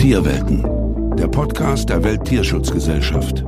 Tierwelten, der Podcast der Welttierschutzgesellschaft.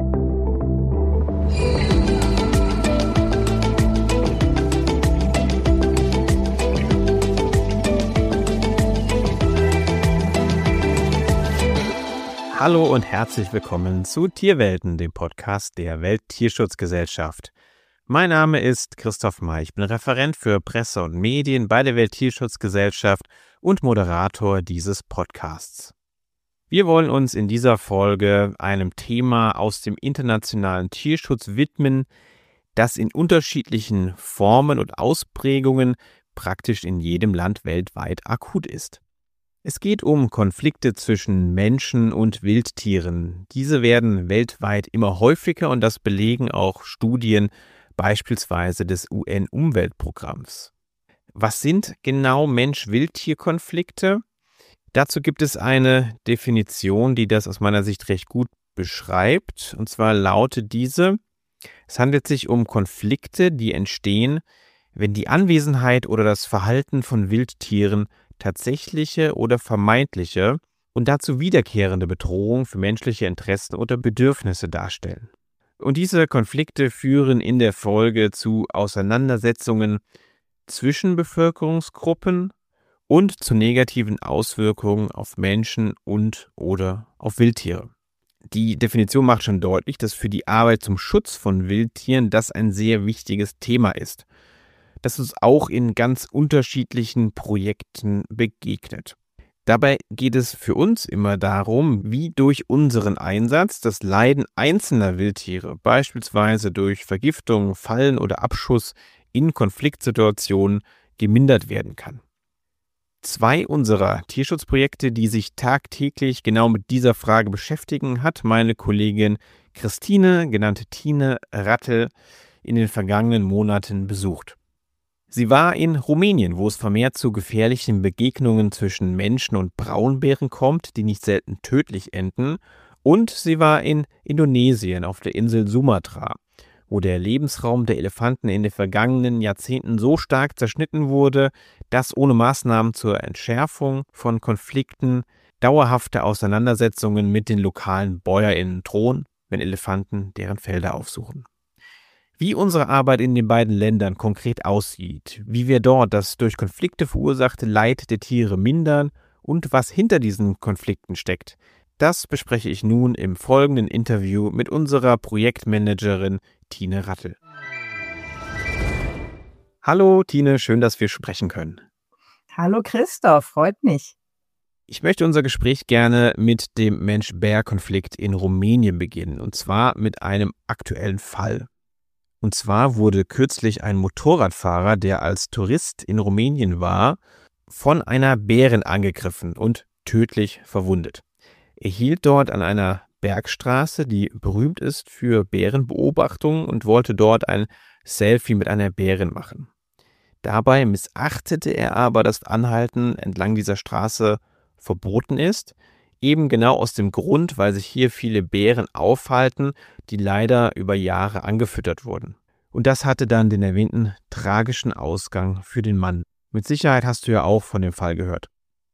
Hallo und herzlich willkommen zu Tierwelten, dem Podcast der Welttierschutzgesellschaft. Mein Name ist Christoph May, ich bin Referent für Presse und Medien bei der Welttierschutzgesellschaft und Moderator dieses Podcasts. Wir wollen uns in dieser Folge einem Thema aus dem internationalen Tierschutz widmen, das in unterschiedlichen Formen und Ausprägungen praktisch in jedem Land weltweit akut ist. Es geht um Konflikte zwischen Menschen und Wildtieren. Diese werden weltweit immer häufiger und das belegen auch Studien beispielsweise des UN-Umweltprogramms. Was sind genau Mensch-Wildtier-Konflikte? Dazu gibt es eine Definition, die das aus meiner Sicht recht gut beschreibt. Und zwar lautet diese: Es handelt sich um Konflikte, die entstehen, wenn die Anwesenheit oder das Verhalten von Wildtieren tatsächliche oder vermeintliche und dazu wiederkehrende Bedrohung für menschliche Interessen oder Bedürfnisse darstellen. Und diese Konflikte führen in der Folge zu Auseinandersetzungen zwischen Bevölkerungsgruppen und zu negativen Auswirkungen auf Menschen und/oder auf Wildtiere. Die Definition macht schon deutlich, dass für die Arbeit zum Schutz von Wildtieren das ein sehr wichtiges Thema ist, das uns auch in ganz unterschiedlichen Projekten begegnet. Dabei geht es für uns immer darum, wie durch unseren Einsatz das Leiden einzelner Wildtiere, beispielsweise durch Vergiftung, Fallen oder Abschuss in Konfliktsituationen, gemindert werden kann. 2 unserer Tierschutzprojekte, die sich tagtäglich genau mit dieser Frage beschäftigen, hat meine Kollegin Christine, genannte Tine Rattel, in den vergangenen Monaten besucht. Sie war in Rumänien, wo es vermehrt zu gefährlichen Begegnungen zwischen Menschen und Braunbären kommt, die nicht selten tödlich enden. Und sie war in Indonesien auf der Insel Sumatra, wo der Lebensraum der Elefanten in den vergangenen Jahrzehnten so stark zerschnitten wurde, dass ohne Maßnahmen zur Entschärfung von Konflikten dauerhafte Auseinandersetzungen mit den lokalen BäuerInnen drohen, wenn Elefanten deren Felder aufsuchen. Wie unsere Arbeit in den beiden Ländern konkret aussieht, wie wir dort das durch Konflikte verursachte Leid der Tiere mindern und was hinter diesen Konflikten steckt, das bespreche ich nun im folgenden Interview mit unserer Projektmanagerin Tine Rattel. Hallo Tine, schön, dass wir sprechen können. Hallo Christoph, freut mich. Ich möchte unser Gespräch gerne mit dem Mensch-Bär-Konflikt in Rumänien beginnen, und zwar mit einem aktuellen Fall. Und zwar wurde kürzlich ein Motorradfahrer, der als Tourist in Rumänien war, von einer Bärin angegriffen und tödlich verwundet. Er hielt dort an einer Bergstraße, die berühmt ist für Bärenbeobachtungen, und wollte dort ein Selfie mit einer Bärin machen. Dabei missachtete er aber, dass Anhalten entlang dieser Straße verboten ist, eben genau aus dem Grund, weil sich hier viele Bären aufhalten, die leider über Jahre angefüttert wurden. Und das hatte dann den erwähnten tragischen Ausgang für den Mann. Mit Sicherheit hast du ja auch von dem Fall gehört.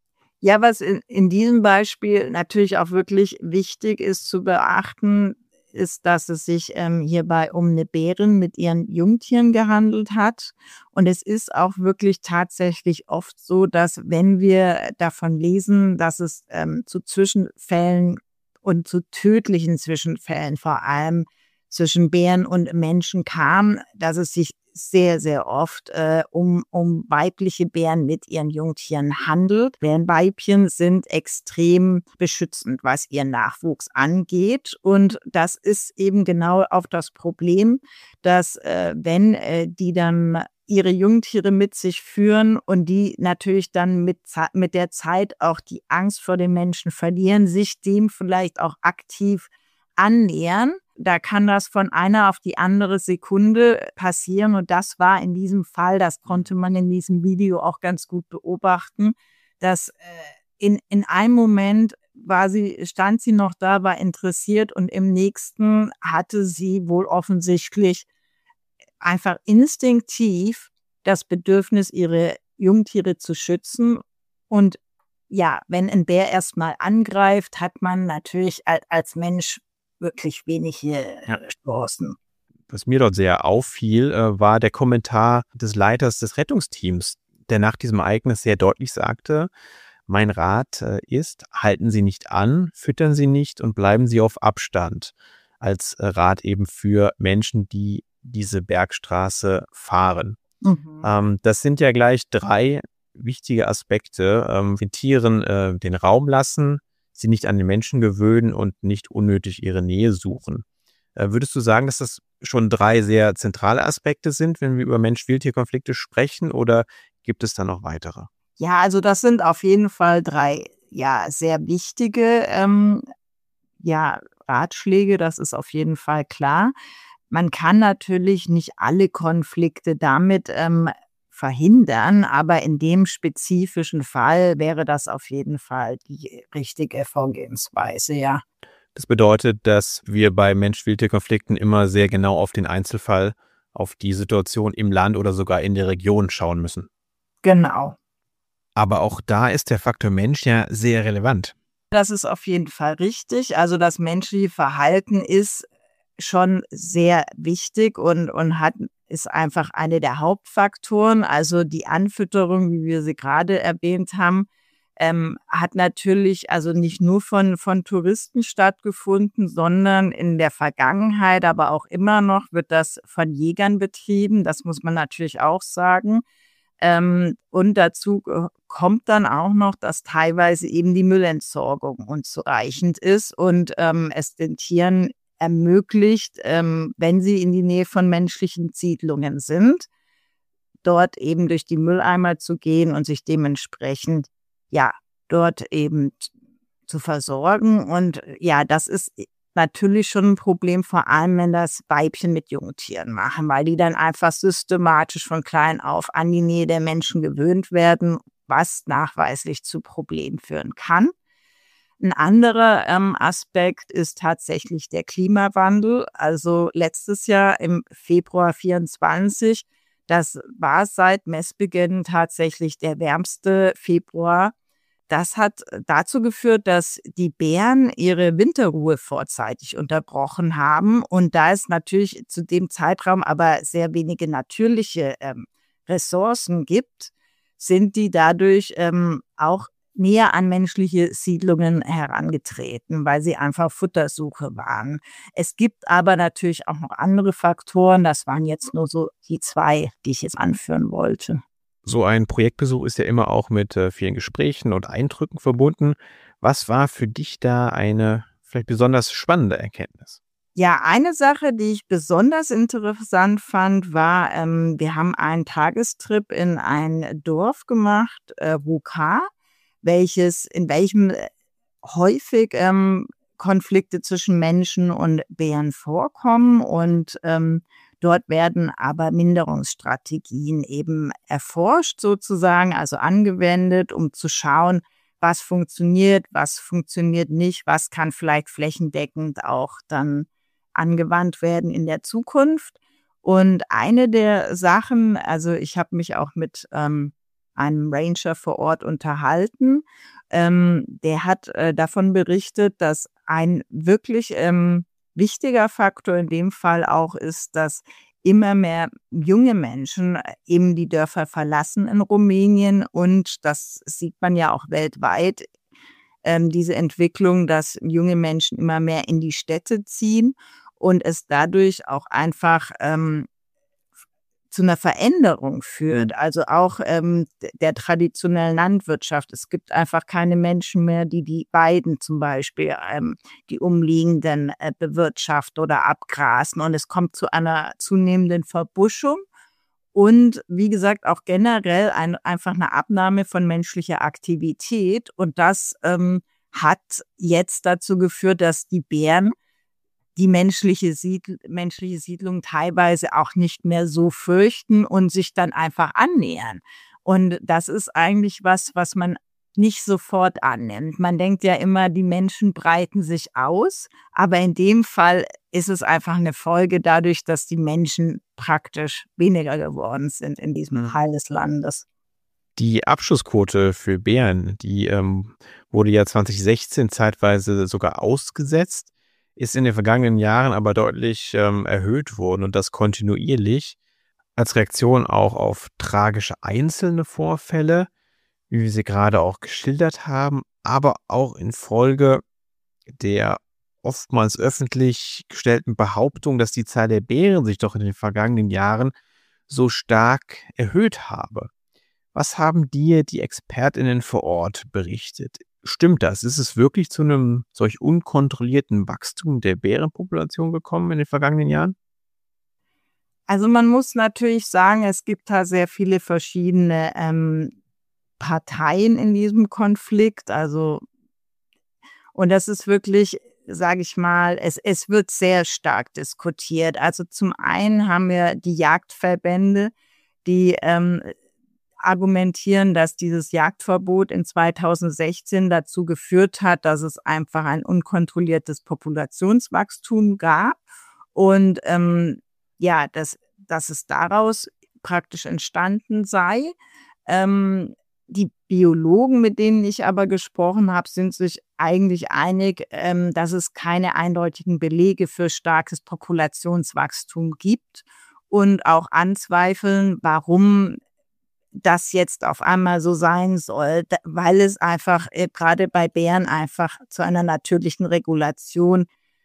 Ja, was in diesem Beispiel natürlich auch wirklich wichtig ist zu beachten, ist, dass es sich hierbei um eine Bärin mit ihren Jungtieren gehandelt hat. Und es ist auch wirklich tatsächlich oft so, dass wenn wir davon lesen, dass es zu Zwischenfällen und zu tödlichen Zwischenfällen, vor allem zwischen Bären und Menschen kam, dass es sich sehr, sehr oft um weibliche Bären mit ihren Jungtieren handelt. Bärenweibchen sind extrem beschützend, was ihren Nachwuchs angeht. Und das ist eben genau auch das Problem, dass wenn die dann ihre Jungtiere mit sich führen und die natürlich dann mit der Zeit auch die Angst vor den Menschen verlieren, sich dem vielleicht auch aktiv annähern. Da kann das von einer auf die andere Sekunde passieren. Und das war in diesem Fall, das konnte man in diesem Video auch ganz gut beobachten, dass in einem Moment stand sie noch da, war interessiert, und im nächsten hatte sie wohl offensichtlich einfach instinktiv das Bedürfnis, ihre Jungtiere zu schützen. Und ja, wenn ein Bär erstmal angreift, hat man natürlich als Mensch wirklich wenige Chancen. Was mir dort sehr auffiel, war der Kommentar des Leiters des Rettungsteams, der nach diesem Ereignis sehr deutlich sagte: Mein Rat ist, halten Sie nicht an, füttern Sie nicht und bleiben Sie auf Abstand. Als Rat eben für Menschen, die diese Bergstraße fahren. Das sind ja gleich 3 wichtige Aspekte. Den Tieren den Raum lassen, sie nicht an den Menschen gewöhnen und nicht unnötig ihre Nähe suchen. Würdest du sagen, dass das schon 3 sehr zentrale Aspekte sind, wenn wir über Mensch-Wildtier-Konflikte sprechen, oder gibt es da noch weitere? Ja, also das sind auf jeden Fall 3 sehr wichtige Ratschläge, das ist auf jeden Fall klar. Man kann natürlich nicht alle Konflikte damit verhindern, aber in dem spezifischen Fall wäre das auf jeden Fall die richtige Vorgehensweise, ja. Das bedeutet, dass wir bei Mensch-Wildtier-Konflikten immer sehr genau auf den Einzelfall, auf die Situation im Land oder sogar in der Region schauen müssen. Genau. Aber auch da ist der Faktor Mensch ja sehr relevant. Das ist auf jeden Fall richtig. Also das menschliche Verhalten ist schon sehr wichtig und ist einfach eine der Hauptfaktoren. Also die Anfütterung, wie wir sie gerade erwähnt haben, hat natürlich also nicht nur von Touristen stattgefunden, sondern in der Vergangenheit, aber auch immer noch wird das von Jägern betrieben. Das muss man natürlich auch sagen. Und dazu kommt dann auch noch, dass teilweise eben die Müllentsorgung unzureichend ist und es den Tieren ermöglicht, wenn sie in die Nähe von menschlichen Siedlungen sind, dort eben durch die Mülleimer zu gehen und sich dementsprechend dort eben zu versorgen. Und ja, das ist natürlich schon ein Problem, vor allem wenn das Weibchen mit Jungtieren machen, weil die dann einfach systematisch von klein auf an die Nähe der Menschen gewöhnt werden, was nachweislich zu Problemen führen kann. Ein anderer Aspekt ist tatsächlich der Klimawandel. Also letztes Jahr im Februar 2024, das war seit Messbeginn tatsächlich der wärmste Februar. Das hat dazu geführt, dass die Bären ihre Winterruhe vorzeitig unterbrochen haben. Und da es natürlich zu dem Zeitraum aber sehr wenige natürliche Ressourcen gibt, sind die dadurch auch näher an menschliche Siedlungen herangetreten, weil sie einfach Futtersuche waren. Es gibt aber natürlich auch noch andere Faktoren. Das waren jetzt nur so die 2, die ich jetzt anführen wollte. So ein Projektbesuch ist ja immer auch mit vielen Gesprächen und Eindrücken verbunden. Was war für dich da eine vielleicht besonders spannende Erkenntnis? Ja, eine Sache, die ich besonders interessant fand, war, wir haben einen Tagestrip in ein Dorf gemacht, Wukar, in welchem häufig Konflikte zwischen Menschen und Bären vorkommen und dort werden aber Minderungsstrategien eben erforscht sozusagen, also angewendet, um zu schauen, was funktioniert nicht, was kann vielleicht flächendeckend auch dann angewandt werden in der Zukunft. Und eine der Sachen, also ich habe mich auch mit einem Ranger vor Ort unterhalten, der hat davon berichtet, dass ein wirklich wichtiger Faktor in dem Fall auch ist, dass immer mehr junge Menschen eben die Dörfer verlassen in Rumänien und das sieht man ja auch weltweit, diese Entwicklung, dass junge Menschen immer mehr in die Städte ziehen und es dadurch auch einfach zu einer Veränderung führt, also auch der traditionellen Landwirtschaft. Es gibt einfach keine Menschen mehr, die Weiden zum Beispiel, die umliegenden bewirtschaften oder abgrasen. Und es kommt zu einer zunehmenden Verbuschung und wie gesagt auch generell einfach eine Abnahme von menschlicher Aktivität. Und das hat jetzt dazu geführt, dass die Bären die menschliche Siedlung teilweise auch nicht mehr so fürchten und sich dann einfach annähern. Und das ist eigentlich was man nicht sofort annimmt. Man denkt ja immer, die Menschen breiten sich aus, aber in dem Fall ist es einfach eine Folge dadurch, dass die Menschen praktisch weniger geworden sind in diesem Teil des Landes. Die Abschussquote für Bären, die wurde ja 2016 zeitweise sogar ausgesetzt, ist in den vergangenen Jahren aber deutlich erhöht worden und das kontinuierlich als Reaktion auch auf tragische einzelne Vorfälle, wie wir sie gerade auch geschildert haben, aber auch infolge der oftmals öffentlich gestellten Behauptung, dass die Zahl der Bären sich doch in den vergangenen Jahren so stark erhöht habe. Was haben dir die ExpertInnen vor Ort berichtet? Stimmt das? Ist es wirklich zu einem solch unkontrollierten Wachstum der Bärenpopulation gekommen in den vergangenen Jahren? Also man muss natürlich sagen, es gibt da sehr viele verschiedene Parteien in diesem Konflikt. Und das ist wirklich, sage ich mal, es wird sehr stark diskutiert. Also zum einen haben wir die Jagdverbände, die argumentieren, dass dieses Jagdverbot in 2016 dazu geführt hat, dass es einfach ein unkontrolliertes Populationswachstum gab und dass es daraus praktisch entstanden sei. Die Biologen, mit denen ich aber gesprochen habe, sind sich eigentlich einig, dass es keine eindeutigen Belege für starkes Populationswachstum gibt und auch anzweifeln, warum das jetzt auf einmal so sein soll, weil es einfach gerade bei Bären einfach zu einer natürlichen Regulation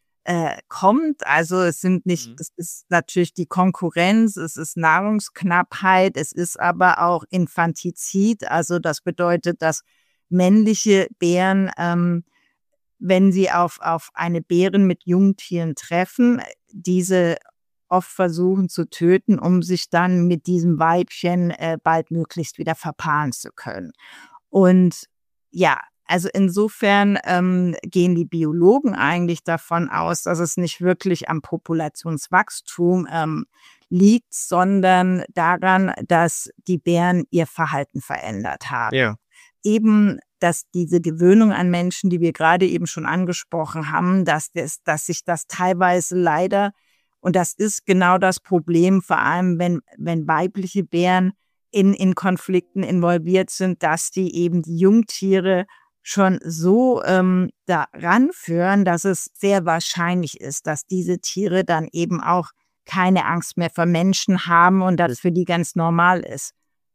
kommt. Also es ist natürlich die Konkurrenz, es ist Nahrungsknappheit, es ist aber auch Infantizid. Also das bedeutet, dass männliche Bären, wenn sie auf eine Bärin mit Jungtieren treffen, diese oft versuchen zu töten, um sich dann mit diesem Weibchen baldmöglichst wieder verpaaren zu können. Und ja, also insofern gehen die Biologen eigentlich davon aus, dass es nicht wirklich am Populationswachstum liegt, sondern daran, dass die Bären ihr Verhalten verändert haben. Ja. Eben, dass diese Gewöhnung an Menschen, die wir gerade eben schon angesprochen haben, dass sich das teilweise leider, und das ist genau das Problem, vor allem wenn weibliche Bären in Konflikten involviert sind, dass die eben die Jungtiere schon so daran führen, dass es sehr wahrscheinlich ist, dass diese Tiere dann eben auch keine Angst mehr vor Menschen haben und dass es für die ganz normal ist,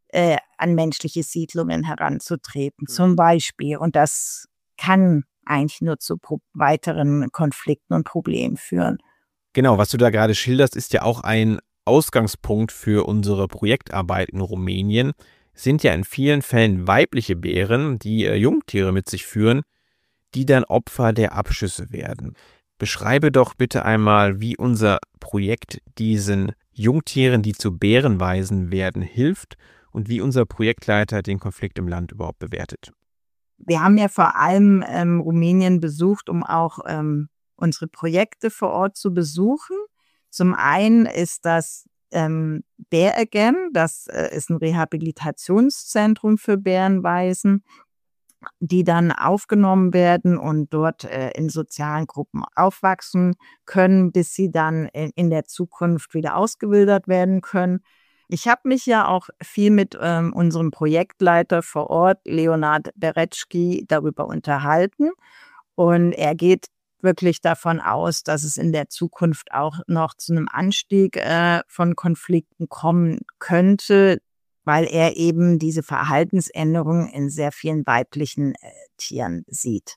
an menschliche Siedlungen heranzutreten, zum Beispiel. Und das kann eigentlich nur zu weiteren Konflikten und Problemen führen. Genau, was du da gerade schilderst, ist ja auch ein Ausgangspunkt für unsere Projektarbeit in Rumänien. Es sind ja in vielen Fällen weibliche Bären, die Jungtiere mit sich führen, die dann Opfer der Abschüsse werden. Beschreibe doch bitte einmal, wie unser Projekt diesen Jungtieren, die zu Bärenweisen werden, hilft und wie unser Projektleiter den Konflikt im Land überhaupt bewertet. Wir haben ja vor allem Rumänien besucht, um auch unsere Projekte vor Ort zu besuchen. Zum einen ist das Bear Again, das ist ein Rehabilitationszentrum für Bärenwaisen, die dann aufgenommen werden und dort in sozialen Gruppen aufwachsen können, bis sie dann in der Zukunft wieder ausgewildert werden können. Ich habe mich ja auch viel mit unserem Projektleiter vor Ort, Leonard Beretschki, darüber unterhalten. Und er geht wirklich davon aus, dass es in der Zukunft auch noch zu einem Anstieg von Konflikten kommen könnte, weil er eben diese Verhaltensänderungen in sehr vielen weiblichen Tieren sieht.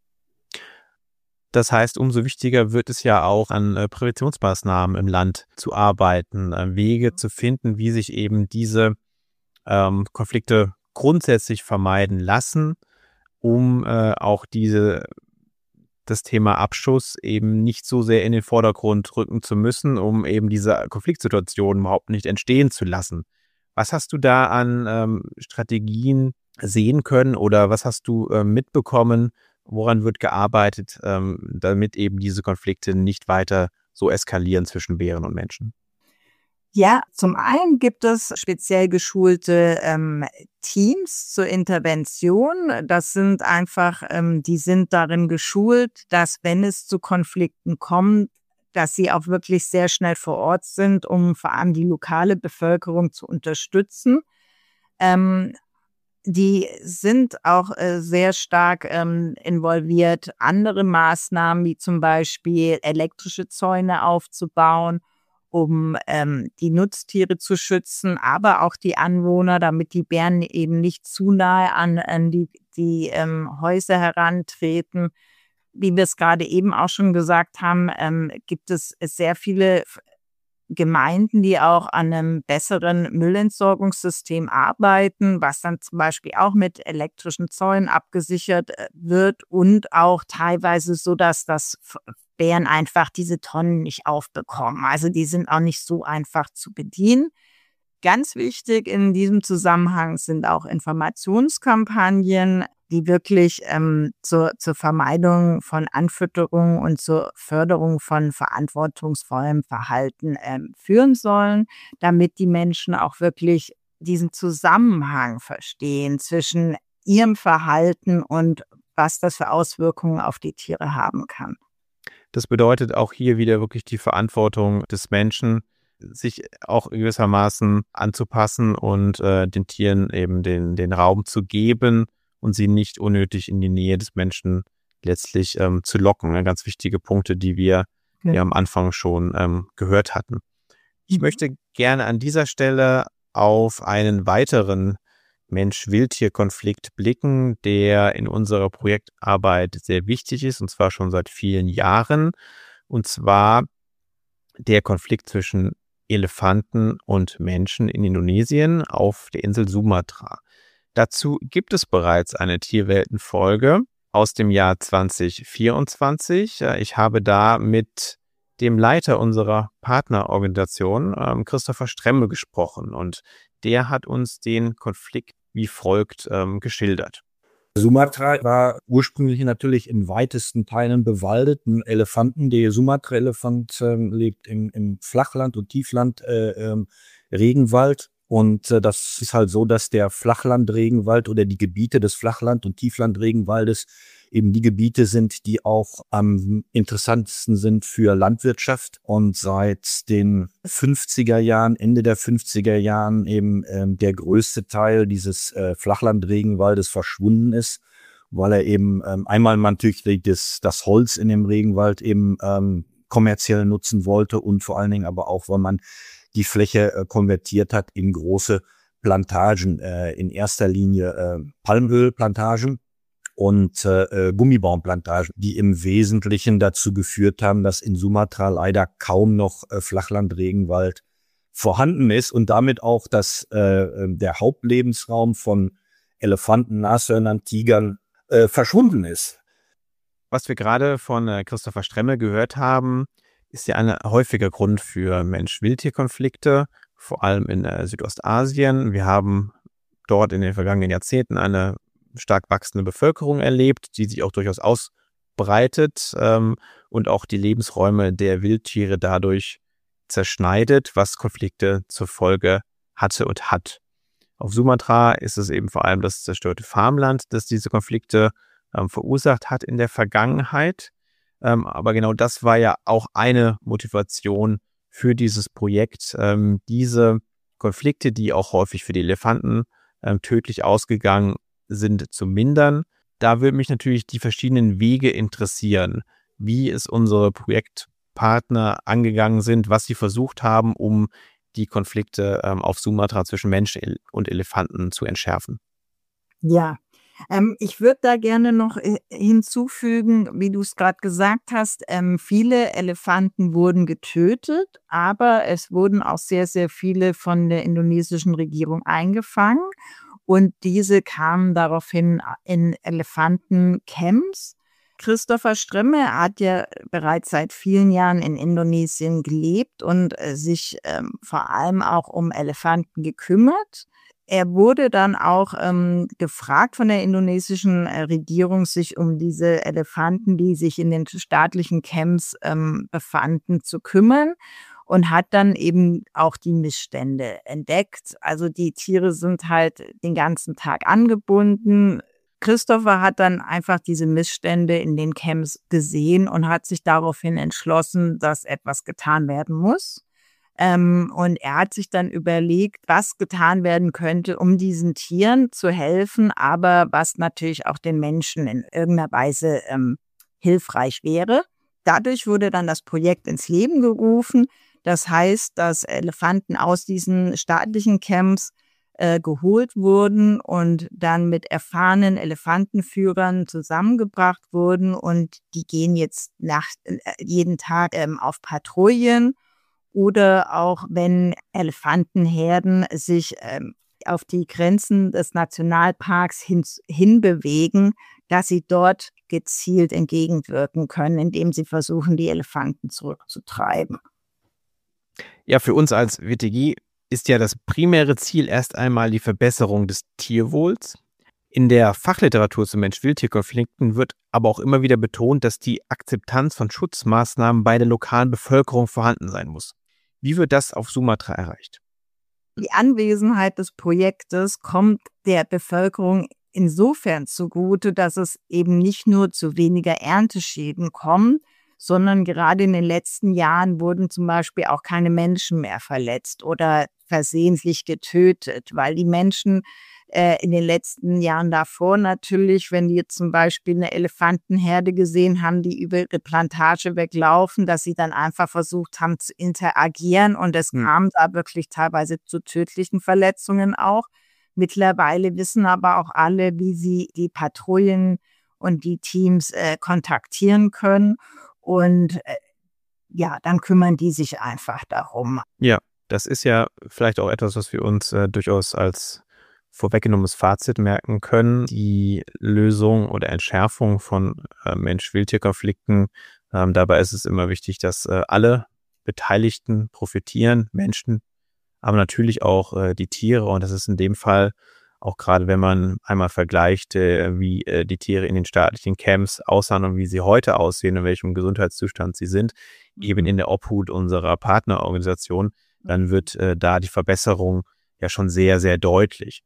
Das heißt, umso wichtiger wird es ja auch, an Präventionsmaßnahmen im Land zu arbeiten, Wege zu finden, wie sich eben diese Konflikte grundsätzlich vermeiden lassen, um auch das Thema Abschuss eben nicht so sehr in den Vordergrund rücken zu müssen, um eben diese Konfliktsituation überhaupt nicht entstehen zu lassen. Was hast du da an Strategien sehen können oder was hast du mitbekommen? Woran wird gearbeitet, damit eben diese Konflikte nicht weiter so eskalieren zwischen Bären und Menschen? Ja, zum einen gibt es speziell geschulte Teams zur Intervention. Das sind einfach, die sind darin geschult, dass wenn es zu Konflikten kommt, dass sie auch wirklich sehr schnell vor Ort sind, um vor allem die lokale Bevölkerung zu unterstützen. Die sind auch sehr stark involviert, andere Maßnahmen wie zum Beispiel elektrische Zäune aufzubauen, um die Nutztiere zu schützen, aber auch die Anwohner, damit die Bären eben nicht zu nahe an die Häuser herantreten. Wie wir es gerade eben auch schon gesagt haben, gibt es sehr viele Gemeinden, die auch an einem besseren Müllentsorgungssystem arbeiten, was dann zum Beispiel auch mit elektrischen Zäunen abgesichert wird und auch teilweise so, dass das Bären einfach diese Tonnen nicht aufbekommen. Also die sind auch nicht so einfach zu bedienen. Ganz wichtig in diesem Zusammenhang sind auch Informationskampagnen, die wirklich zur Vermeidung von Anfütterung und zur Förderung von verantwortungsvollem Verhalten führen sollen, damit die Menschen auch wirklich diesen Zusammenhang verstehen zwischen ihrem Verhalten und was das für Auswirkungen auf die Tiere haben kann. Das bedeutet auch hier wieder wirklich die Verantwortung des Menschen, sich auch gewissermaßen anzupassen und den Tieren eben den Raum zu geben und sie nicht unnötig in die Nähe des Menschen letztlich zu locken. Ne? Ganz wichtige Punkte, die wir ja am Anfang schon gehört hatten. Ich möchte gerne an dieser Stelle auf einen weiteren Mensch-Wildtier-Konflikt blicken, der in unserer Projektarbeit sehr wichtig ist, und zwar schon seit vielen Jahren. Und zwar der Konflikt zwischen Elefanten und Menschen in Indonesien auf der Insel Sumatra. Dazu gibt es bereits eine Tierwelten-Folge aus dem Jahr 2024. Ich habe da mit dem Leiter unserer Partnerorganisation, Christopher Stremme, gesprochen, und der hat uns den Konflikt wie folgt geschildert. Sumatra war ursprünglich natürlich in weitesten Teilen bewaldet. Ein Elefanten, der Sumatra-Elefant lebt im Flachland und Tiefland Regenwald. Und das ist halt so, dass der Flachlandregenwald oder die Gebiete des Flachland- und Tieflandregenwaldes eben die Gebiete sind, die auch am interessantesten sind für Landwirtschaft. Und seit den 50er Jahren, Ende der 50er Jahren eben der größte Teil dieses Flachlandregenwaldes verschwunden ist, weil er eben einmal natürlich das Holz in dem Regenwald eben kommerziell nutzen wollte und vor allen Dingen aber auch, weil man die Fläche konvertiert hat in große Plantagen, in erster Linie Palmölplantagen und Gummibaumplantagen, die im Wesentlichen dazu geführt haben, dass in Sumatra leider kaum noch Flachlandregenwald vorhanden ist und damit auch, dass der Hauptlebensraum von Elefanten, Nashörnern, Tigern verschwunden ist. Was wir gerade von Christopher Stremme gehört haben, ist ja ein häufiger Grund für Mensch-Wildtier-Konflikte, vor allem in Südostasien. Wir haben dort in den vergangenen Jahrzehnten eine stark wachsende Bevölkerung erlebt, die sich auch durchaus ausbreitet und auch die Lebensräume der Wildtiere dadurch zerschneidet, was Konflikte zur Folge hatte und hat. Auf Sumatra ist es eben vor allem das zerstörte Farmland, das diese Konflikte verursacht hat in der Vergangenheit. Aber genau das war ja auch eine Motivation für dieses Projekt, diese Konflikte, die auch häufig für die Elefanten tödlich ausgegangen sind, zu mindern. Da würde mich natürlich die verschiedenen Wege interessieren, wie es unsere Projektpartner angegangen sind, was sie versucht haben, um die Konflikte auf Sumatra zwischen Menschen und Elefanten zu entschärfen. Ja. Ich würde da gerne noch hinzufügen, wie du es gerade gesagt hast, viele Elefanten wurden getötet, aber es wurden auch sehr, sehr viele von der indonesischen Regierung eingefangen und diese kamen daraufhin in Elefantencamps. Christopher Stremme hat ja bereits seit vielen Jahren in Indonesien gelebt und sich vor allem auch um Elefanten gekümmert. Er wurde dann auch gefragt von der indonesischen Regierung, sich um diese Elefanten, die sich in den staatlichen Camps befanden, zu kümmern und hat dann eben auch die Missstände entdeckt. Also die Tiere sind halt den ganzen Tag angebunden. Christopher hat dann einfach diese Missstände in den Camps gesehen und hat sich daraufhin entschlossen, dass etwas getan werden muss. Und er hat sich dann überlegt, was getan werden könnte, um diesen Tieren zu helfen, aber was natürlich auch den Menschen in irgendeiner Weise hilfreich wäre. Dadurch wurde dann das Projekt ins Leben gerufen. Das heißt, dass Elefanten aus diesen staatlichen Camps geholt wurden und dann mit erfahrenen Elefantenführern zusammengebracht wurden. Und die gehen jetzt jeden Tag auf Patrouillen. Oder auch wenn Elefantenherden sich auf die Grenzen des Nationalparks hinbewegen, dass sie dort gezielt entgegenwirken können, indem sie versuchen, die Elefanten zurückzutreiben. Ja, für uns als WTG ist ja das primäre Ziel erst einmal die Verbesserung des Tierwohls. In der Fachliteratur zu Mensch-Wildtier-Konflikten wird aber auch immer wieder betont, dass die Akzeptanz von Schutzmaßnahmen bei der lokalen Bevölkerung vorhanden sein muss. Wie wird das auf Sumatra erreicht? Die Anwesenheit des Projektes kommt der Bevölkerung insofern zugute, dass es eben nicht nur zu weniger Ernteschäden kommt, sondern gerade in den letzten Jahren wurden zum Beispiel auch keine Menschen mehr verletzt oder versehentlich getötet, weil die Menschen in den letzten Jahren davor natürlich, wenn die jetzt zum Beispiel eine Elefantenherde gesehen haben, die über ihre Plantage weglaufen, dass sie dann einfach versucht haben zu interagieren und es kam da wirklich teilweise zu tödlichen Verletzungen auch. Mittlerweile wissen aber auch alle, wie sie die Patrouillen und die Teams kontaktieren können und dann kümmern die sich einfach darum. Ja, das ist ja vielleicht auch etwas, was wir uns durchaus als vorweggenommenes Fazit merken können. Die Lösung oder Entschärfung von Mensch-Wildtier-Konflikten, dabei ist es immer wichtig, dass alle Beteiligten profitieren, Menschen, aber natürlich auch die Tiere. Und das ist in dem Fall auch gerade, wenn man einmal vergleicht, wie die Tiere in den staatlichen Camps aussahen und wie sie heute aussehen, in welchem Gesundheitszustand sie sind, eben in der Obhut unserer Partnerorganisation, dann wird da die Verbesserung ja schon sehr, sehr deutlich.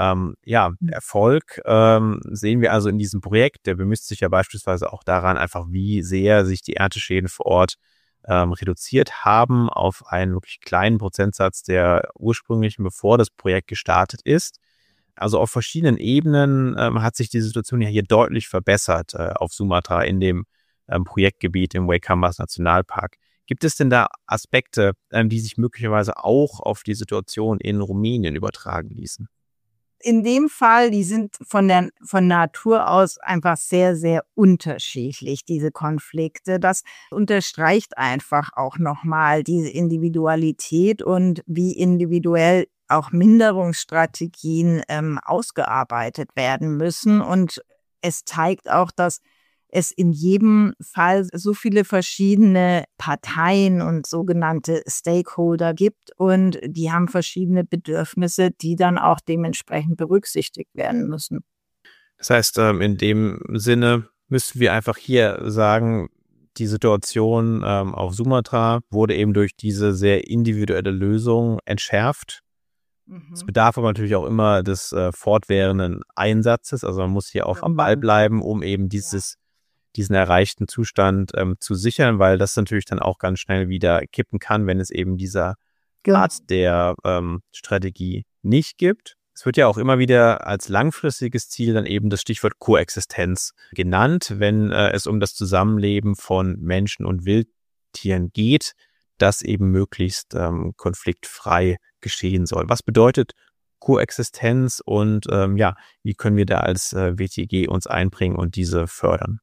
Erfolg sehen wir also in diesem Projekt. Der bemisst sich ja beispielsweise auch daran, einfach wie sehr sich die Ernteschäden vor Ort reduziert haben auf einen wirklich kleinen Prozentsatz der ursprünglichen, bevor das Projekt gestartet ist. Also auf verschiedenen Ebenen hat sich die Situation ja hier deutlich verbessert auf Sumatra in dem Projektgebiet im Waikambas Nationalpark. Gibt es denn da Aspekte, die sich möglicherweise auch auf die Situation in Rumänien übertragen ließen? In dem Fall, die sind von Natur aus einfach sehr, sehr unterschiedlich, diese Konflikte. Das unterstreicht einfach auch nochmal diese Individualität und wie individuell auch Minderungsstrategien ausgearbeitet werden müssen. Und es zeigt auch, dass es in jedem Fall so viele verschiedene Parteien und sogenannte Stakeholder gibt und die haben verschiedene Bedürfnisse, die dann auch dementsprechend berücksichtigt werden müssen. Das heißt, in dem Sinne müssen wir einfach hier sagen, die Situation auf Sumatra wurde eben durch diese sehr individuelle Lösung entschärft. Es bedarf aber natürlich auch immer des fortwährenden Einsatzes. Also man muss hier auch am Ball bleiben, um eben diesen erreichten Zustand zu sichern, weil das natürlich dann auch ganz schnell wieder kippen kann, wenn es eben dieser Art der Strategie nicht gibt. Es wird ja auch immer wieder als langfristiges Ziel dann eben das Stichwort Koexistenz genannt, wenn es um das Zusammenleben von Menschen und Wildtieren geht, das eben möglichst konfliktfrei geschehen soll. Was bedeutet Koexistenz und wie können wir da als WTG uns einbringen und diese fördern?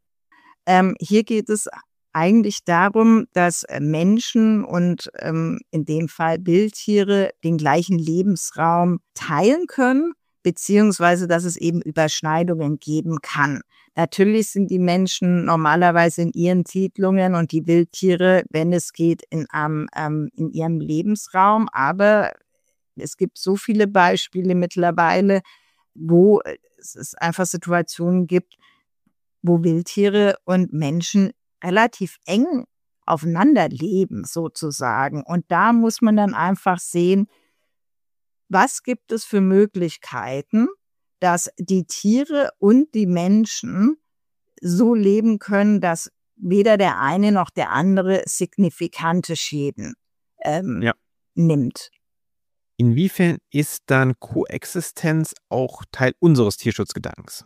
Hier geht es eigentlich darum, dass Menschen und in dem Fall Wildtiere den gleichen Lebensraum teilen können, beziehungsweise dass es eben Überschneidungen geben kann. Natürlich sind die Menschen normalerweise in ihren Siedlungen und die Wildtiere, wenn es geht, in ihrem Lebensraum. Aber es gibt so viele Beispiele mittlerweile, wo es einfach Situationen gibt, wo Wildtiere und Menschen relativ eng aufeinander leben, sozusagen. Und da muss man dann einfach sehen, was gibt es für Möglichkeiten, dass die Tiere und die Menschen so leben können, dass weder der eine noch der andere signifikante Schäden nimmt. Inwiefern ist dann Koexistenz auch Teil unseres Tierschutzgedankens?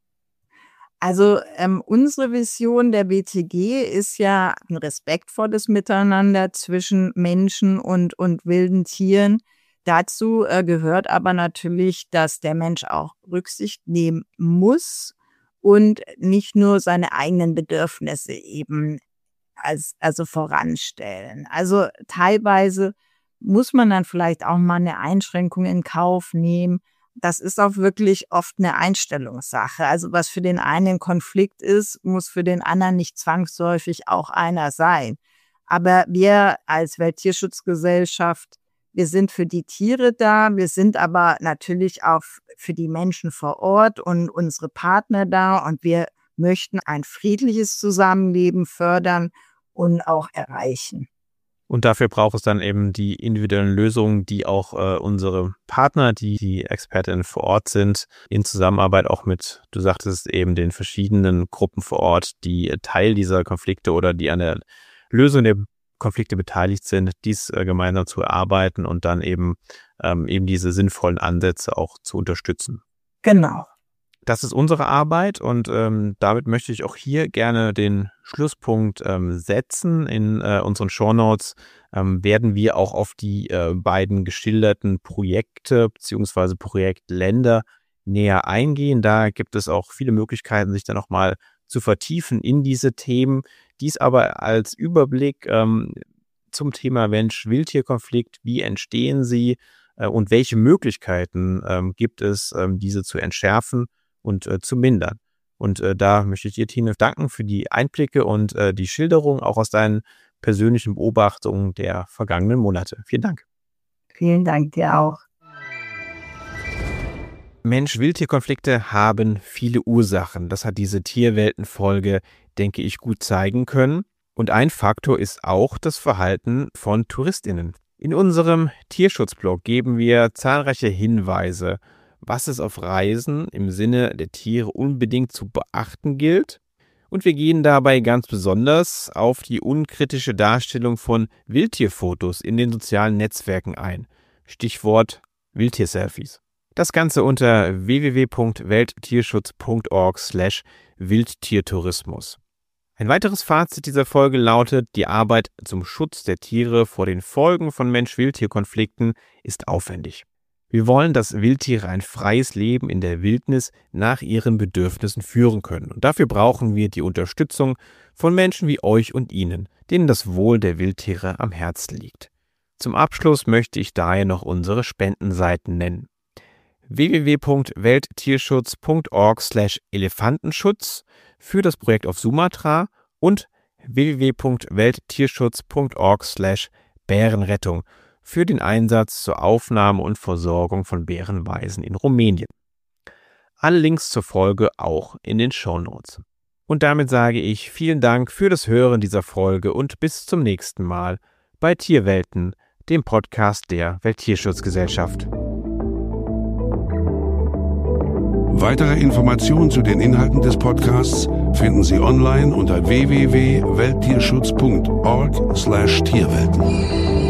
Also unsere Vision der BTG ist ja ein respektvolles Miteinander zwischen Menschen und wilden Tieren. Dazu gehört aber natürlich, dass der Mensch auch Rücksicht nehmen muss und nicht nur seine eigenen Bedürfnisse eben also voranstellen. Also teilweise muss man dann vielleicht auch mal eine Einschränkung in Kauf nehmen. Das ist auch wirklich oft eine Einstellungssache. Also was für den einen ein Konflikt ist, muss für den anderen nicht zwangsläufig auch einer sein. Aber wir als Welttierschutzgesellschaft, wir sind für die Tiere da, wir sind aber natürlich auch für die Menschen vor Ort und unsere Partner da und wir möchten ein friedliches Zusammenleben fördern und auch erreichen. Und dafür braucht es dann eben die individuellen Lösungen, die auch unsere Partner, die Expertinnen vor Ort sind, in Zusammenarbeit auch mit, du sagtest eben, den verschiedenen Gruppen vor Ort, die Teil dieser Konflikte oder die an der Lösung der Konflikte beteiligt sind, dies gemeinsam zu erarbeiten und dann eben diese sinnvollen Ansätze auch zu unterstützen. Genau. Das ist unsere Arbeit und damit möchte ich auch hier gerne den Schlusspunkt setzen. In unseren Shownotes werden wir auch auf die beiden geschilderten Projekte bzw. Projektländer näher eingehen. Da gibt es auch viele Möglichkeiten, sich dann nochmal zu vertiefen in diese Themen. Dies aber als Überblick zum Thema Mensch-Wildtier-Konflikt. Wie entstehen sie und welche Möglichkeiten gibt es, diese zu entschärfen und zu mindern. Und da möchte ich dir, Tine, danken für die Einblicke und die Schilderung auch aus deinen persönlichen Beobachtungen der vergangenen Monate. Vielen Dank. Vielen Dank dir auch. Mensch-Wildtier-Konflikte haben viele Ursachen. Das hat diese Tierwelten-Folge, denke ich, gut zeigen können. Und ein Faktor ist auch das Verhalten von TouristInnen. In unserem Tierschutzblog geben wir zahlreiche Hinweise, was es auf Reisen im Sinne der Tiere unbedingt zu beachten gilt. Und wir gehen dabei ganz besonders auf die unkritische Darstellung von Wildtierfotos in den sozialen Netzwerken ein. Stichwort Wildtier-Selfies. Das Ganze unter www.welttierschutz.org/Wildtiertourismus. Ein weiteres Fazit dieser Folge lautet, die Arbeit zum Schutz der Tiere vor den Folgen von Mensch-Wildtier-Konflikten ist aufwendig. Wir wollen, dass Wildtiere ein freies Leben in der Wildnis nach ihren Bedürfnissen führen können. Und dafür brauchen wir die Unterstützung von Menschen wie euch und Ihnen, denen das Wohl der Wildtiere am Herzen liegt. Zum Abschluss möchte ich daher noch unsere Spendenseiten nennen. www.welttierschutz.org/Elefantenschutz für das Projekt auf Sumatra und www.welttierschutz.org/Bärenrettung für den Einsatz zur Aufnahme und Versorgung von Bärenwaisen in Rumänien. Alle Links zur Folge auch in den Shownotes. Und damit sage ich vielen Dank für das Hören dieser Folge und bis zum nächsten Mal bei Tierwelten, dem Podcast der Welttierschutzgesellschaft. Weitere Informationen zu den Inhalten des Podcasts finden Sie online unter www.welttierschutz.org/Tierwelten.